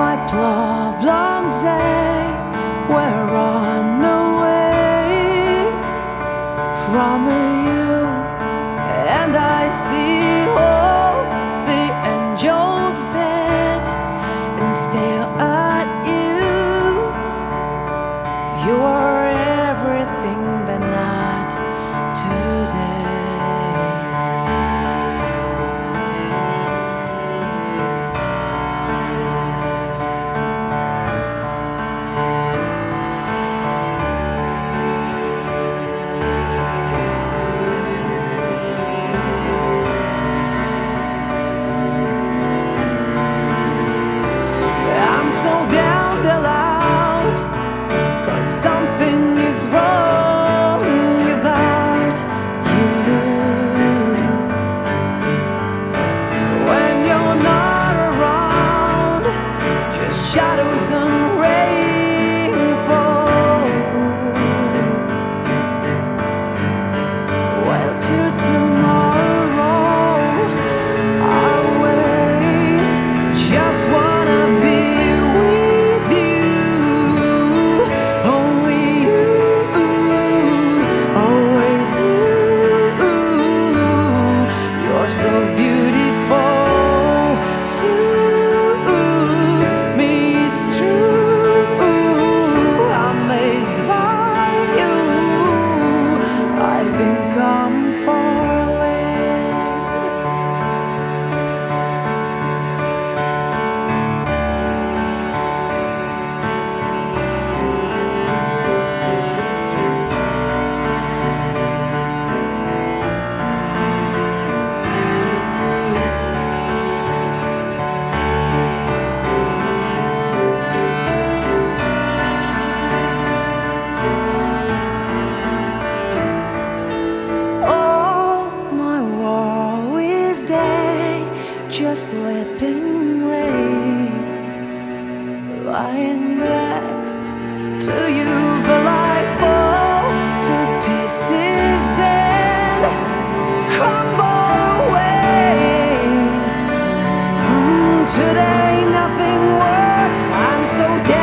my problems, they were run away from you, and I see all the angels sit and stare at you. You are everything, but not today. I'm so down the out, 'cause something is wrong without you. When you're not around, just shadows and rainfall. Well, till tomorrow I'll wait. Just wanna be so beautiful to me, it's true. Amazed by you, I think I'm falling. Just letting wait, lying next to you, but I fall to pieces and crumble away. Today nothing works, I'm so dead.